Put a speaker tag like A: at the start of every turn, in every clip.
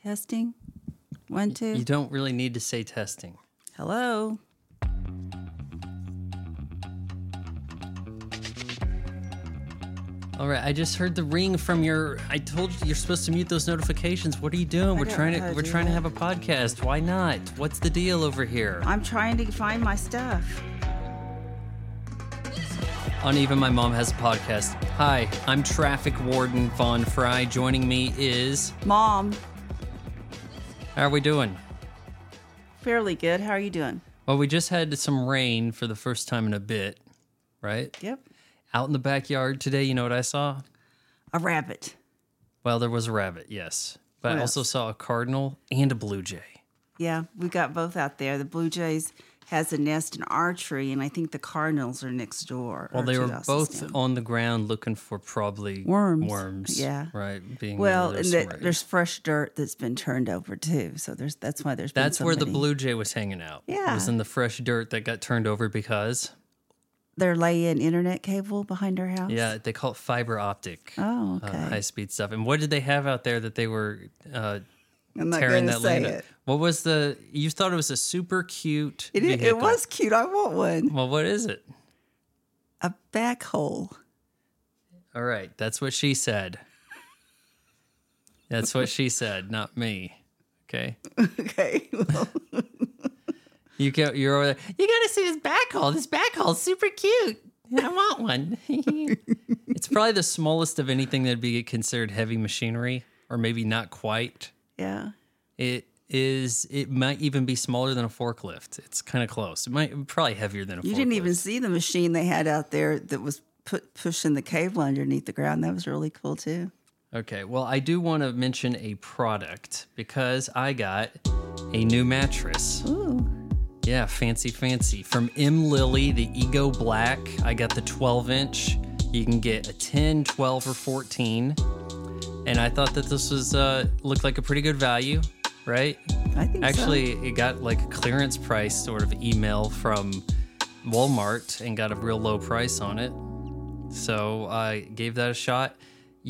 A: Testing. 1, 2.
B: You don't really need to say testing.
A: Hello.
B: All right, I just heard the ring from your. I told you you're supposed to mute those notifications. What are you doing? We're trying to have a podcast. Why not? What's the deal over here?
A: I'm trying to find my stuff.
B: On Even My Mom Has a Podcast. Hi, I'm Traffic Warden Vaughn Fry. Joining me is
A: Mom.
B: How are we doing?
A: Fairly good. How are you doing?
B: Well, we just had some rain for the first time in a bit, right?
A: Yep.
B: Out in the backyard today, you know what I saw?
A: A rabbit.
B: Well, there was a rabbit, yes. But
A: What
B: I also
A: else?
B: saw a cardinal and a blue jay.
A: Yeah, we got both out there. The Blue Jays has a nest in our tree, and I think the Cardinals are next door.
B: Well,
A: or
B: they
A: 2
B: were
A: houses
B: both
A: down.
B: on the ground looking for probably
A: Worms. Yeah.
B: Right. Being
A: Well,
B: one
A: and
B: of those rays.
A: there's fresh dirt that's been turned over too. So that's why there's been
B: That's
A: so
B: where the
A: many.
B: blue jay was hanging out.
A: Yeah.
B: It was in the fresh dirt that got turned over because,
A: They're laying internet cable behind our house.
B: yeah, they call it fiber optic.
A: Oh, okay.
B: High-speed stuff. And what did they have out there that they were
A: I'm not
B: tearing
A: going to
B: that
A: say
B: land up?
A: it.
B: What was the, you thought it was a super cute
A: It
B: vehicle.
A: was cute. I want one.
B: Well, what is it?
A: A backhoe.
B: All right, that's what she said. That's what she said, not me. Okay.
A: Okay. Well,
B: You're over there. You got to see this backhaul. This backhaul's super cute. I want one. It's probably the smallest of anything that'd be considered heavy machinery, or maybe not quite.
A: yeah.
B: It might even be smaller than a forklift. It's kind of close. It might probably heavier than a forklift.
A: You didn't even see the machine they had out there that was pushing the cable underneath the ground. That was really cool too.
B: Okay, well, I do want to mention a product because I got a new mattress.
A: Ooh.
B: Yeah, fancy. From M. Lily, the Ego Black. I got the 12-inch. You can get a 10, 12, or 14. And I thought that this was looked like a pretty good value, right?
A: I think
B: Actually, it got like a clearance price sort of email from Walmart and got a real low price on it. So I gave that a shot.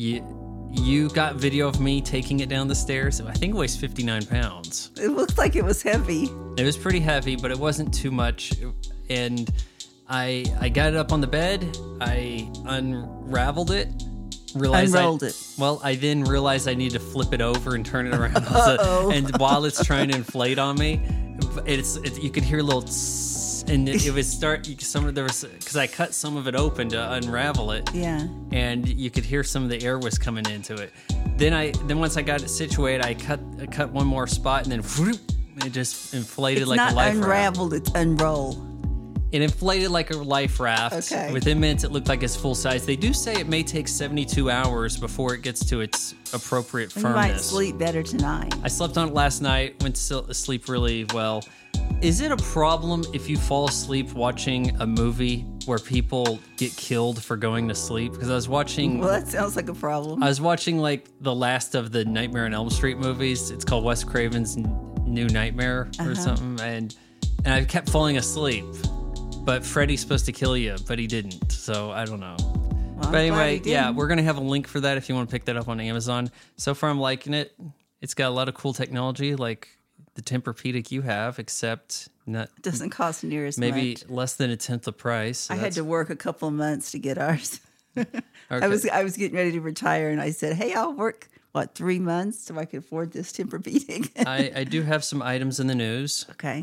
B: You got video of me taking it down the stairs. I think it weighs 59 pounds.
A: so. It looked like it was heavy.
B: It was pretty heavy, but it wasn't too much. And I got it up on the bed. I unraveled it.
A: Unrolled it.
B: Well, I then realized I need to flip it over and turn it around.
A: Uh-oh.
B: And while it's trying to inflate on me, you could hear a little tss, and it would start. Because I cut some of it open to unravel it.
A: Yeah.
B: And you could hear some of the air was coming into it. Then once I got it situated, I cut one more spot, and then whoop, it just inflated
A: It's
B: like
A: not
B: a life raft.
A: unraveled, it's unroll.
B: It inflated like a life raft.
A: Okay.
B: Within minutes, it looked like it's full size. They do say it may take 72 hours before it gets to its appropriate
A: You
B: firmness.
A: might sleep better tonight.
B: I slept on it last night, went to sleep really well. Is it a problem if you fall asleep watching a movie where people get killed for going to sleep? Because I was watching...
A: Well, that sounds like a problem.
B: I was watching like the last of the Nightmare on Elm Street movies. It's called Wes Craven's New Nightmare or something. And I kept falling asleep. But Freddy's supposed to kill you, but he didn't. So I don't know.
A: Well, I'm
B: But anyway,
A: glad he
B: yeah,
A: didn't.
B: we're going to have a link for that if you want to pick that up on Amazon. So far, I'm liking it. It's got a lot of cool technology like the Tempur-Pedic you have, except not
A: It doesn't cost near as
B: maybe
A: much.
B: less than a tenth the price. So
A: I had to work a couple of months to get ours.
B: Okay.
A: I was getting ready to retire, and I said, "Hey, I'll work 3 months so I can afford this Tempur-Pedic."
B: I do have some items in the news.
A: Okay.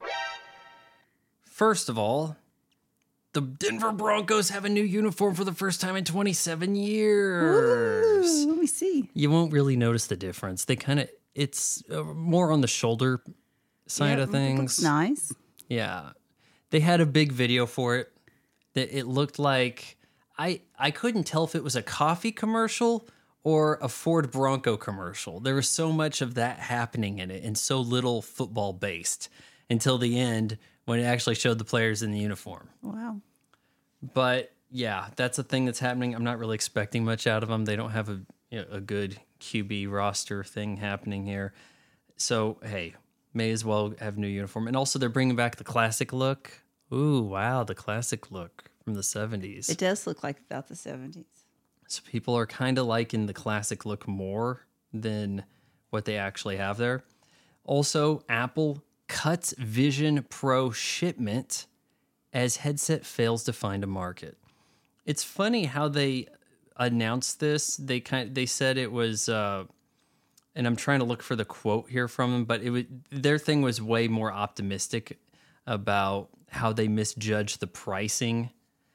B: First of all, the Denver Broncos have a new uniform for the first time in 27 years.
A: Ooh, let me see.
B: You won't really notice the difference. It's more on the shoulder side
A: Yeah,
B: of
A: it
B: things.
A: looks nice.
B: Yeah. They had a big video for it that it looked like, I couldn't tell if it was a coffee commercial or a Ford Bronco commercial. There was so much of that happening in it and so little football based until the end when it actually showed the players in the uniform.
A: Wow.
B: But yeah, that's a thing that's happening. I'm not really expecting much out of them. They don't have a good QB roster thing happening here. So, hey, may as well have new uniform. And also they're bringing back the classic look. Ooh, wow, the classic look from the 70s.
A: It does look like about the 70s.
B: So people are kind of liking the classic look more than what they actually have there. Also, Apple cuts Vision Pro shipment as headset fails to find a market. It's funny how they announced this. They said it was, and I'm trying to look for the quote here from them, but their thing was way more optimistic about how they misjudged the pricing.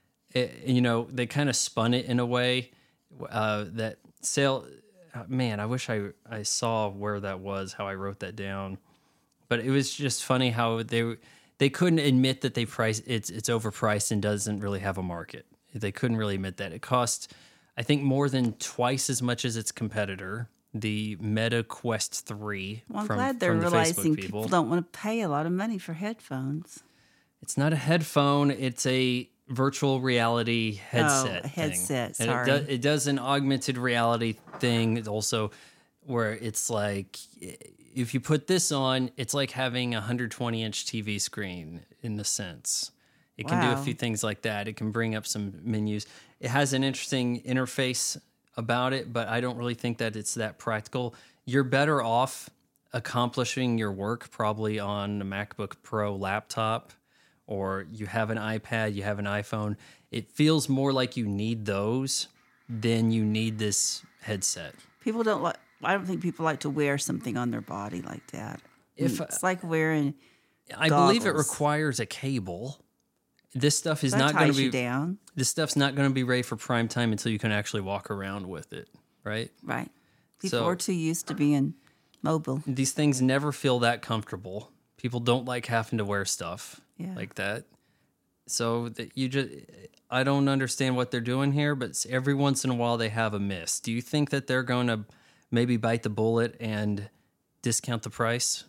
B: They kind of spun it in a way that sale. Man, I wish I saw where that was, how I wrote that down. But it was just funny how they couldn't admit that it's overpriced and doesn't really have a market. They couldn't really admit that. It cost, I think, more than twice as much as its competitor, the Meta Quest 3.
A: Well, I'm glad they're realizing people don't want to pay a lot of money for headphones.
B: It's not a headphone. It's a virtual reality headset.
A: Oh, a headset,
B: thing.
A: Sorry.
B: And it does an augmented reality thing also where it's like, if you put this on, it's like having a 120-inch TV screen in the sense. It can do a few things like that. It can bring up some menus. It has an interesting interface about it, but I don't really think that it's that practical. You're better off accomplishing your work probably on a MacBook Pro laptop, or you have an iPad, you have an iPhone. It feels more like you need those than you need this headset.
A: I don't think people like to wear something on their body like that. It's like wearing
B: I believe it requires a cable. This stuff is not going to be
A: down.
B: This stuff's not going to be ready for prime time until you can actually walk around with it, right?
A: Right. People are too used to being mobile.
B: These things never feel that comfortable. People don't like having to wear stuff like that. So I don't understand what they're doing here, but every once in a while they have a miss. Do you think that they're going to maybe bite the bullet and discount the price?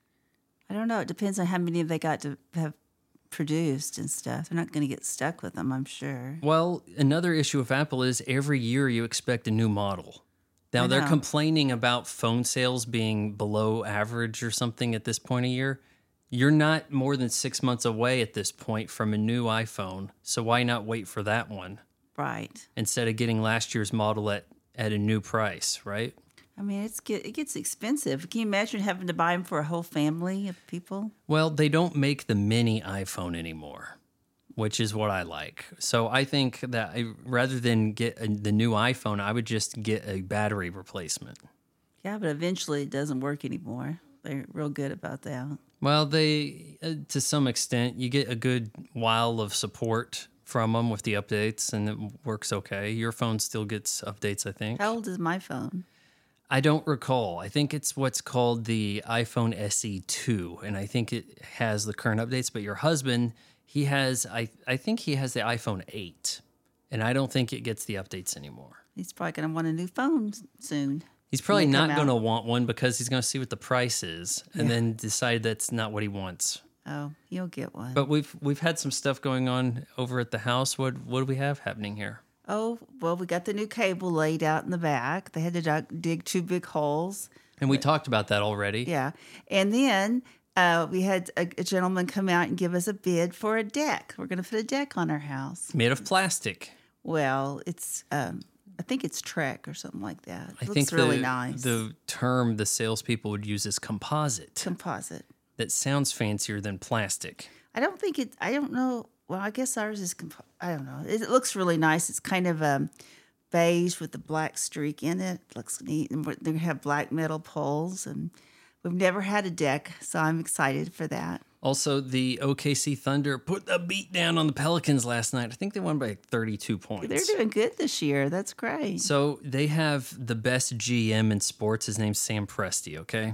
A: I don't know. It depends on how many they got to have produced and stuff. They're not going to get stuck with them, I'm sure.
B: Well, another issue with Apple is every year you expect a new model. Now, they're complaining about phone sales being below average or something at this point of year. You're not more than 6 months away at this point from a new iPhone, so why not wait for that one?
A: Right.
B: Instead of getting last year's model at a new price, right?
A: I mean, it gets expensive. Can you imagine having to buy them for a whole family of people?
B: Well, they don't make the mini iPhone anymore, which is what I like. So I think that rather than get the new iPhone, I would just get a battery replacement.
A: Yeah, but eventually it doesn't work anymore. They're real good about that.
B: Well, they, to some extent, you get a good while of support from them with the updates, and it works okay. Your phone still gets updates, I think.
A: How old is my phone?
B: I don't recall. I think it's what's called the iPhone SE 2, and I think it has the current updates. But your husband, he has, I think he has the iPhone 8, and I don't think it gets the updates anymore.
A: He's probably going to want a new phone soon.
B: He's probably not going to want one because he's going to see what the price is and then decide that's not what he wants.
A: Oh, he'll get one.
B: But we've had some stuff going on over at the house. What do we have happening here?
A: Oh, well, we got the new cable laid out in the back. They had to dig 2 big holes.
B: And we talked about that already.
A: Yeah. And then we had a gentleman come out and give us a bid for a deck. We're going to put a deck on our house.
B: Made of plastic.
A: Well, it's I think it's Trek or something like that.
B: I
A: It
B: think
A: looks really nice.
B: The term the salespeople would use is composite.
A: Composite.
B: That sounds fancier than plastic.
A: I don't know. Well, I guess ours is, I don't know. It looks really nice. It's kind of beige with the black streak in it. It looks neat. And they have black metal poles. And we've never had a deck, so I'm excited for that.
B: Also, the OKC Thunder put the beat down on the Pelicans last night. I think they won by 32 points.
A: They're doing good this year. That's great.
B: So they have the best GM in sports. His name's Sam Presti, okay?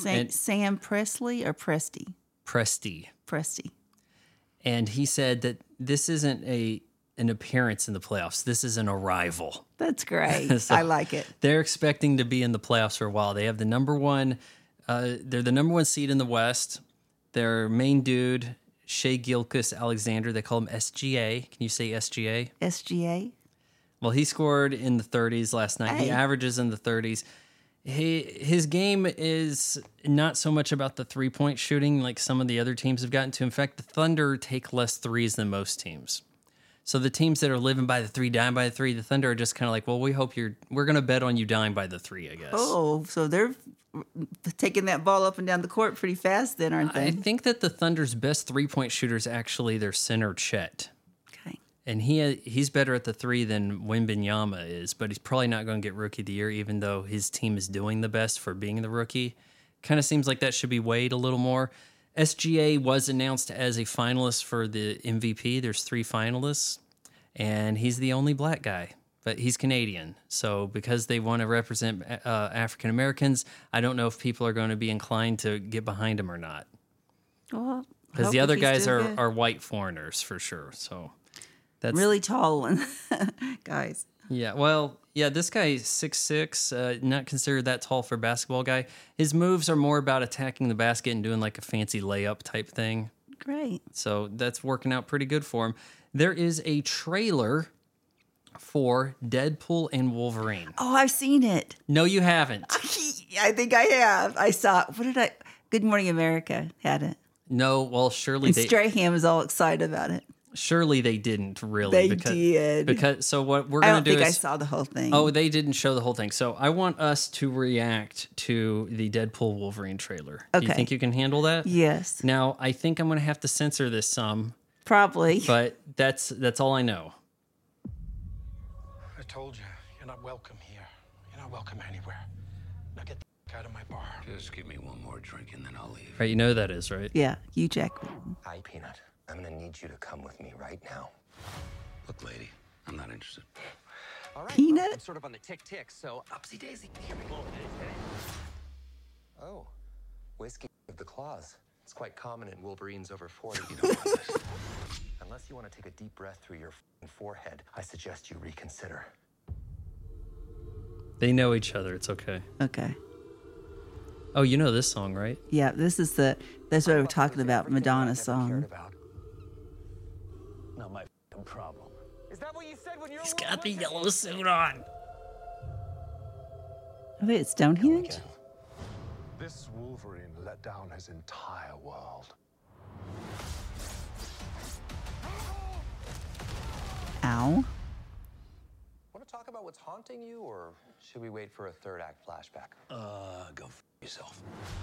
A: Sam Presley or Presti?
B: Presti.
A: Presti.
B: And he said that this isn't an appearance in the playoffs. This is an arrival.
A: That's great.
B: So
A: I like it.
B: They're expecting to be in the playoffs for a while. They have the number one. They're the number one seed in the West. Their main dude, Shai Gilgeous-Alexander, they call him SGA. Can you say SGA?
A: SGA?
B: Well, he scored in the 30s last night.
A: Hey.
B: He averages in the 30s. His game is not so much about the three-point shooting like some of the other teams have gotten to. In fact, the Thunder take less threes than most teams. So the teams that are living by the three, dying by the three, the Thunder are just kind of like, well, we're going to bet on you dying by the three, I guess.
A: Oh, so they're taking that ball up and down the court pretty fast then, aren't
B: I
A: they?
B: think that the Thunder's best 3-point shooter is actually their center, Chet.
A: Okay.
B: And he's better at the three than Wembanyama is, but he's probably not going to get Rookie of the Year, even though his team is doing the best for being the rookie. Kind of seems like that should be weighed a little more. SGA was announced as a finalist for the MVP. There's 3 finalists, and he's the only black guy, but he's Canadian. So because they want to represent African Americans, I don't know if people are going to be inclined to get behind him or not.
A: Well,
B: Because the other guys are white foreigners for sure. So that's
A: really tall one, guys.
B: yeah. Well, yeah, this guy is 6'6", not considered that tall for a basketball guy. His moves are more about attacking the basket and doing like a fancy layup type thing.
A: Great.
B: So that's working out pretty good for him. There is a trailer for Deadpool and Wolverine.
A: Oh, I've seen it.
B: No, you haven't.
A: I think I have. I saw. What did I? Good Morning America had it.
B: No, well, surely
A: And
B: they
A: Strahan was all excited about it.
B: surely they didn't really.
A: They did.
B: Because so what we're
A: I
B: gonna
A: don't
B: do
A: think I
B: is
A: saw the whole thing.
B: oh, they didn't show the whole thing. So I want us to react to the Deadpool Wolverine trailer. Do you
A: Okay.
B: think you can handle that?
A: Yes,
B: Now I think I'm gonna have to censor this some,
A: probably.
B: but that's all I know.
C: I told you, you're not welcome here. You're not welcome anywhere. Now get the out of my bar.
D: Just give me one more drink and then I'll leave.
B: Right, you know who that is, right?
A: Yeah, Hugh Jackman.
E: Hi, Peanut. I'm gonna need you to come with me right now.
D: Look, lady, I'm not interested.
E: All right.
A: Peanut?
E: I'm sort of on the tick, so upsy daisy. Here we go. Oh, whiskey of the claws. It's quite common in Wolverines over 40. You don't want this. Unless you want to take a deep breath through your forehead, I suggest you reconsider.
B: They know each other. It's okay.
A: Okay.
B: Oh, you know this song, right?
A: Yeah, that's what we're talking about, Madonna's song.
C: Not my f***ing problem.
E: Is that what you said when you were
B: He's got the yellow suit on.
A: Oh, wait, it's Stonehenge?
C: This Wolverine let down his entire world.
A: Ow.
E: Want to talk about what's haunting you, or should we wait for a third act flashback?
D: Go f yourself.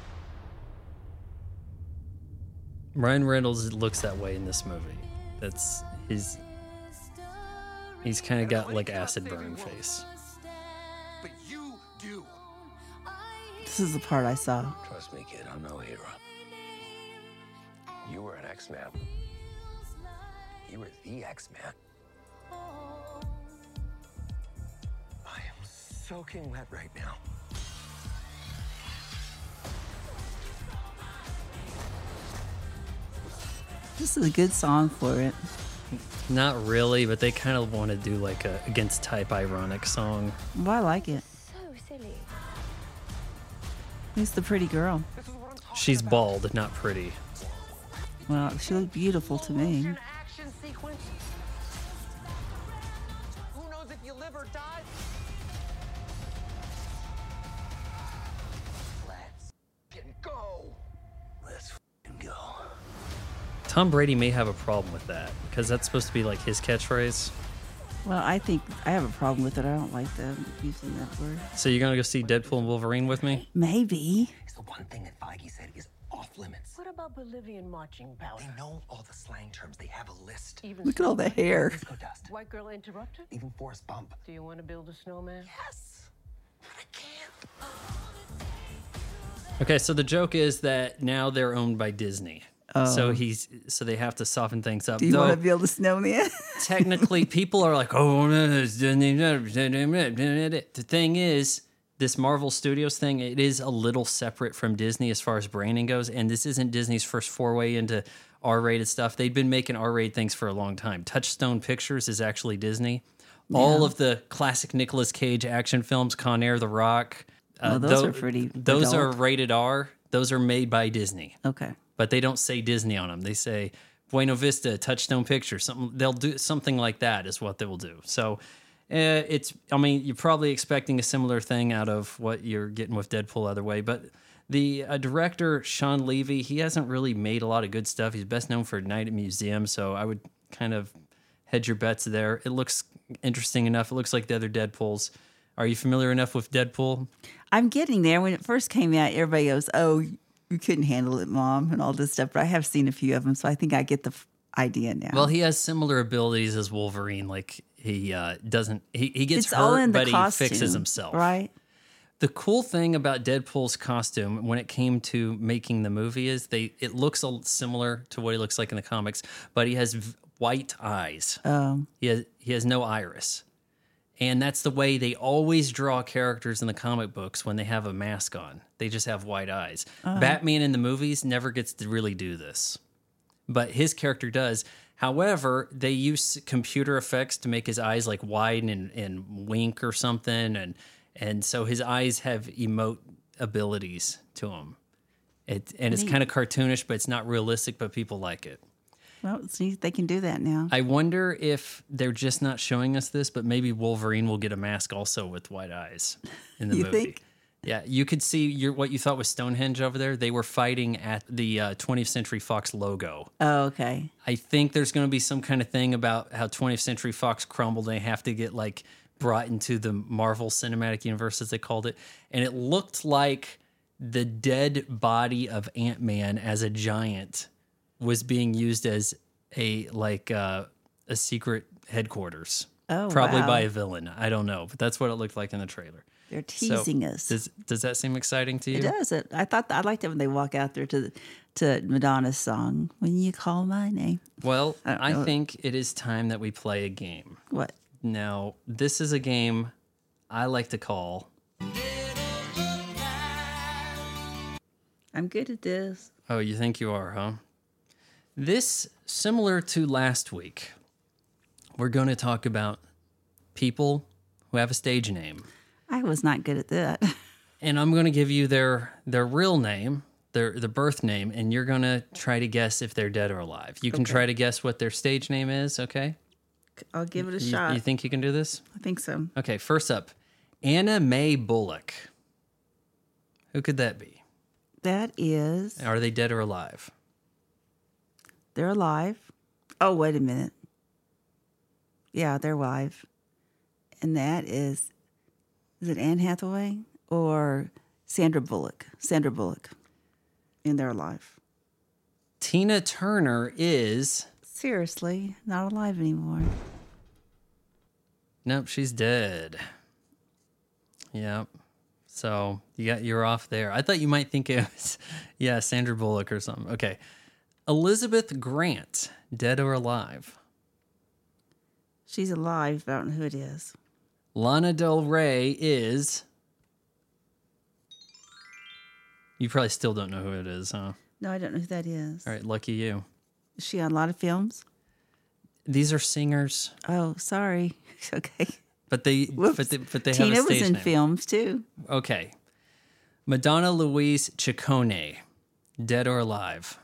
B: Ryan Reynolds looks that way in this movie. That's he's kind of got like acid burn face.
C: But you do.
A: This is the part I saw.
D: Trust me, kid, I'm no hero.
E: You were an X-Man. You were the X-Man. I am soaking wet right now.
A: This is a good song for it.
B: Not really, but they kind of want to do like a against type ironic song.
A: Well, I like it.
F: So silly.
A: Who's the pretty girl?
B: She's bald, not pretty.
A: Well, she looked beautiful to me.
E: Action sequence. Who knows if you live or die? Let's go.
D: Let's f***ing go.
B: Tom Brady may have a problem with that because that's supposed to be like his catchphrase.
A: Well, I think I have a problem with it. I don't like them using that word.
B: So you're gonna go see Deadpool and Wolverine with me?
A: Maybe.
E: It's the one thing that Feige said is off limits.
F: What about Bolivian marching powder?
E: They know all the slang terms. They have a list.
F: Even
A: Look at all the hair.
E: Disco dust.
F: White girl interrupted?
E: Even Forrest Bump.
F: Do you want to build a snowman?
E: Yes. I can't.
B: Okay, so the joke is that now they're owned by Disney. So they have to soften things up.
A: Do you
B: Though,
A: want to build a snowman?
B: technically, people are like, oh, it's Disney. The thing is, this Marvel Studios thing, it is a little separate from Disney as far as branding goes, and this isn't Disney's first foray into R-rated stuff. They've been making R-rated things for a long time. Touchstone Pictures is actually Disney. All of the classic Nicolas Cage action films, Con Air, The Rock,
A: those are pretty
B: Those are
A: adult.
B: rated R. Those are made by Disney.
A: Okay.
B: But they don't say Disney on them. They say Buena Vista, Touchstone Pictures. Something they'll do something like that is what they will do. So you're probably expecting a similar thing out of what you're getting with Deadpool other way. But the director Sean Levy, he hasn't really made a lot of good stuff. He's best known for Night at Museum. So I would kind of hedge your bets there. It looks interesting enough. It looks like the other Deadpools. Are you familiar enough with Deadpool?
A: I'm getting there. When it first came out, everybody goes, "Oh, you couldn't handle it, Mom," and all this stuff. But I have seen a few of them, so I think I get the idea now.
B: Well, he has similar abilities as Wolverine. Like he doesn't, he gets
A: it's all
B: hurt,
A: in the
B: but
A: costume,
B: he fixes himself.
A: right?
B: The cool thing about Deadpool's costume when it came to making the movie is it looks similar to what he looks like in the comics, but he has white eyes. He has no iris. And that's the way they always draw characters in the comic books when they have a mask on. They just have white eyes. Batman in the movies never gets to really do this, but his character does. However, they use computer effects to make his eyes like widen and wink or something, and so his eyes have emote abilities to them. It's kind of cartoonish, but it's not realistic, but people like it.
A: Well, see, they can do that now.
B: I wonder if they're just not showing us this, but maybe Wolverine will get a mask also with white eyes in the
A: You
B: movie.
A: think?
B: Yeah, you could see what you thought was Stonehenge over there. They were fighting at the 20th Century Fox logo.
A: Oh, okay.
B: I think there's going to be some kind of thing about how 20th Century Fox crumbled. They have to get like brought into the Marvel Cinematic Universe, as they called it. And it looked like the dead body of Ant-Man as a giant was being used as a secret headquarters.
A: Oh,
B: probably
A: wow.
B: by a villain. I don't know, but that's what it looked like in the trailer.
A: They're teasing
B: So,
A: us.
B: Does that seem exciting to you?
A: It does. I liked it when they walk out there to Madonna's song, "When You Call My Name."
B: Well,
A: I don't
B: I
A: know.
B: think it is time that we play a game.
A: What?
B: Now, this is a game I like to call.
A: I'm good at this.
B: Oh, you think you are, huh? This, similar to last week, we're going to talk about people who have a stage name.
A: I was not good at that.
B: And I'm going to give you their real name, their birth name, and you're going to try to guess if they're dead or alive. You can try to guess what their stage name is, okay?
A: I'll give it a
B: You,
A: shot.
B: you think you can do this?
A: I think so.
B: Okay, first up, Anna Mae Bullock. Who could that be?
A: That is,
B: Are they dead or alive?
A: they're alive. Oh, wait a minute. Yeah, they're alive. And that is it Anne Hathaway or Sandra Bullock? Sandra Bullock. And they're alive.
B: Tina Turner is...
A: Seriously, not alive anymore.
B: Nope, she's dead. Yep. So you're off there. I thought you might think it was, Sandra Bullock or something. Okay. Elizabeth Grant, dead or alive?
A: She's alive, but I don't know who it is.
B: Lana Del Rey is... You probably still don't know who it is, huh?
A: No, I don't know who that is.
B: All right, lucky you.
A: Is she on a lot of films?
B: These are singers,
A: Oh, sorry. Okay.
B: but they
A: Whoops.
B: but they have
A: Tina
B: a
A: was
B: stage
A: in
B: name.
A: films too.
B: Okay. Madonna Louise Ciccone, dead or alive?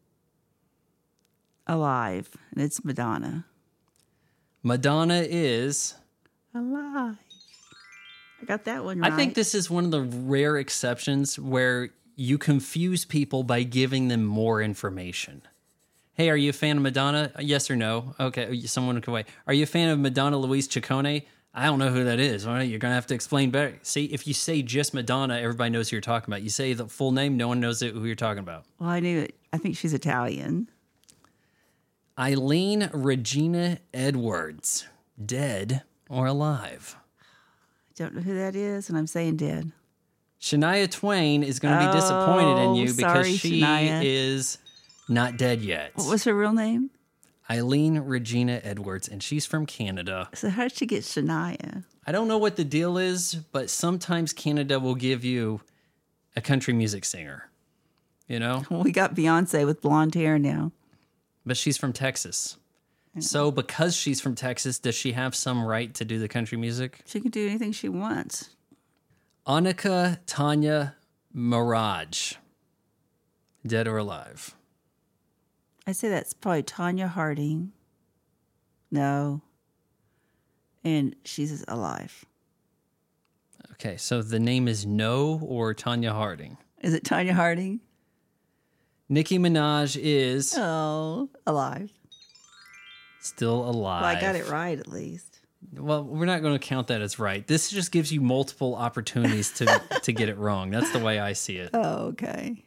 A: Alive. And it's Madonna.
B: Madonna is...
A: Alive. I got that one right.
B: I think this is one of the rare exceptions where you confuse people by giving them more information. Hey, are you a fan of Madonna? Yes or no? Okay, someone can wait. Are you a fan of Madonna Louise Ciccone? I don't know who that is. All right, you're going to have to explain better. See, if you say just Madonna, everybody knows who you're talking about. You say the full name, no one knows who you're talking about.
A: Well, I knew it. I think she's Italian.
B: Eileen Regina Edwards, dead or alive?
A: Don't know who that is, and I'm saying dead.
B: Shania Twain is going to be disappointed in you because
A: sorry,
B: she
A: Shania.
B: is not dead yet.
A: What was her real name?
B: Eileen Regina Edwards, and she's from Canada.
A: So how did she get Shania?
B: I don't know what the deal is, but sometimes Canada will give you a country music singer, you know?
A: Well, we got Beyonce with blonde hair now.
B: But she's from Texas. So because she's from Texas, does she have some right to do the country music?
A: She can do anything she wants.
B: Annika Tanya Mirage, dead or alive?
A: I say that's probably Tanya Harding. No. And she's alive.
B: Okay, so the name is No or Tanya Harding.
A: Is it Tanya Harding?
B: Nicki Minaj is
A: Oh, alive.
B: still alive.
A: Well, I got it right at least.
B: Well, we're not going to count that as right. This just gives you multiple opportunities to get it wrong. That's the way I see it.
A: Oh, okay.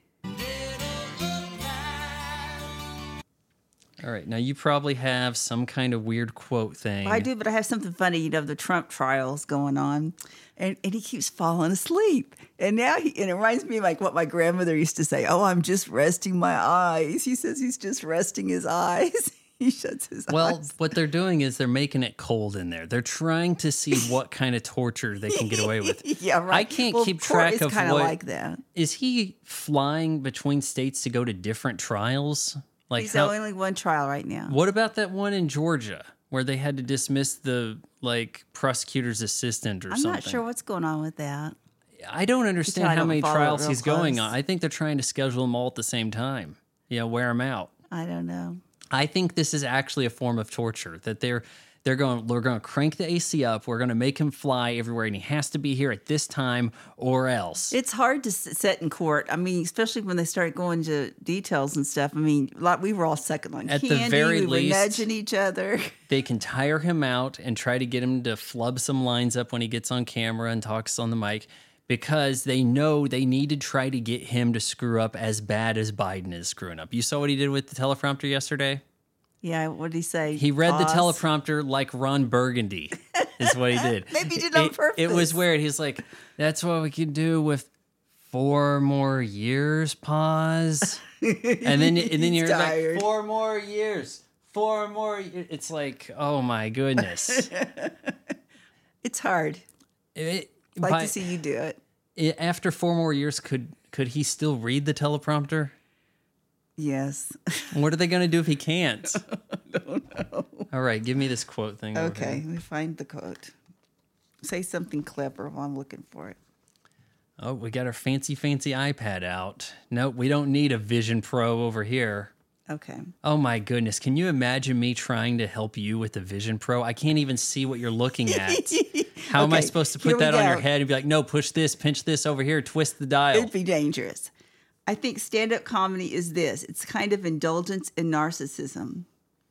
B: All right. Now, you probably have some kind of weird quote thing.
A: I do, but I have something funny. You know, the Trump trials going on, and he keeps falling asleep. And now and it reminds me of like what my grandmother used to say. Oh, I'm just resting my eyes. He says he's just resting his eyes. He shuts his
B: Well,
A: eyes.
B: what they're doing is they're making it cold in there. They're trying to see what kind of torture they can get away with.
A: Yeah, right.
B: I can't
A: Well,
B: keep
A: court
B: track
A: is
B: of
A: kinda
B: what
A: like that.
B: Is he flying between states to go to different trials? Like
A: He's
B: how,
A: only one trial right now.
B: what about that one in Georgia where they had to dismiss the like prosecutor's assistant or
A: I'm
B: something?
A: not sure what's going on with that.
B: I don't understand
A: I
B: how
A: don't
B: many
A: follow it
B: trials
A: real
B: he's going
A: close.
B: on. I think they're trying to schedule them all at the same time. Wear them out.
A: I don't know.
B: I think this is actually a form of torture that we're going to crank the AC up. We're going to make him fly everywhere, and he has to be here at this time or else.
A: It's hard to sit in court. I mean, especially when they start going to details and stuff. I mean, like we were all sucking on
B: At the
A: candy.
B: very
A: we were
B: least-
A: nudging each other.
B: They can tire him out and try to get him to flub some lines up when he gets on camera and talks on the mic because they know they need to try to get him to screw up as bad as Biden is screwing up. You saw what he did with the teleprompter yesterday?
A: Yeah, what did he say?
B: He read the
A: Pause?
B: teleprompter like Ron Burgundy is what he did.
A: Maybe he did it on purpose.
B: It was weird. He's like, that's what we could do with 4 more years, pause. And then you're
A: tired.
B: like, 4 more years. 4 more years. It's like, oh my goodness.
A: It's hard.
B: I'd
A: Like to see you do it.
B: After 4 more years, could he still read the teleprompter?
A: Yes.
B: What are they going to do if he can't? I don't know. All right, give me this quote thing. over
A: Okay,
B: here.
A: let me find the quote. Say something clever while I'm looking for it.
B: Oh, we got our fancy iPad out. Nope, we don't need a Vision Pro over here.
A: Okay.
B: Oh my goodness. Can you imagine me trying to help you with the Vision Pro? I can't even see what you're looking at. How am I
A: Okay,
B: supposed to
A: here
B: put
A: we
B: that on your
A: go.
B: head and be like, no, push this, pinch this over here, twist the dial?
A: It'd be dangerous. I think stand-up comedy is this. It's kind of indulgence in narcissism.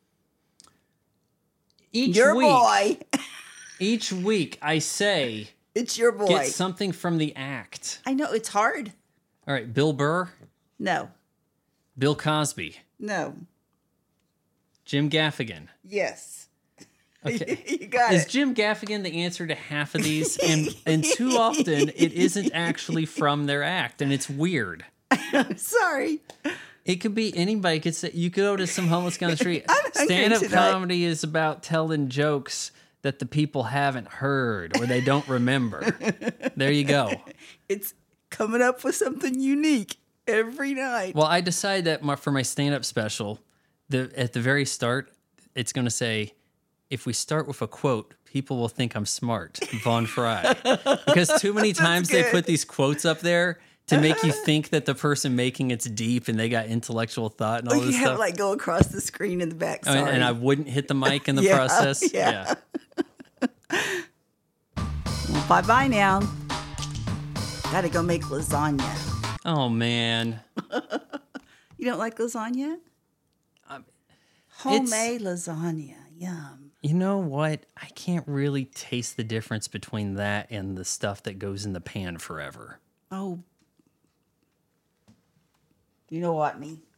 B: Each
A: Your
B: week,
A: boy.
B: each week I say,
A: It's your boy.
B: get something from the act.
A: I know, it's hard.
B: All right, Bill Burr,
A: No.
B: Bill Cosby,
A: No.
B: Jim Gaffigan.
A: Yes.
B: Okay.
A: You got
B: Is
A: it.
B: Jim Gaffigan the answer to half of these? And too often it isn't actually from their act, and it's weird.
A: Sorry.
B: It could be anybody. Could say you could go to some homeless guy on the street.
A: I'm hungry
B: Stand-up
A: tonight.
B: comedy is about telling jokes that the people haven't heard or they don't remember. There you go.
A: It's coming up with something unique every night.
B: Well, I decided that for my stand-up special, at the very start, it's going to say, if we start with a quote, people will think I'm smart, Von Fry. Because too many times they
A: good.
B: put these quotes up there to make you think that the person making it's deep and they got intellectual thought and all
A: You
B: this
A: have
B: stuff.
A: to like go across the screen in the back.
B: I mean,
A: Sorry.
B: and I wouldn't hit the mic in the
A: Yeah,
B: process.
A: yeah. Bye-bye now. Gotta go make lasagna.
B: Oh man.
A: You don't like lasagna? Homemade lasagna. Yum.
B: You know what? I can't really taste the difference between that and the stuff that goes in the pan forever.
A: Oh. You know what, me?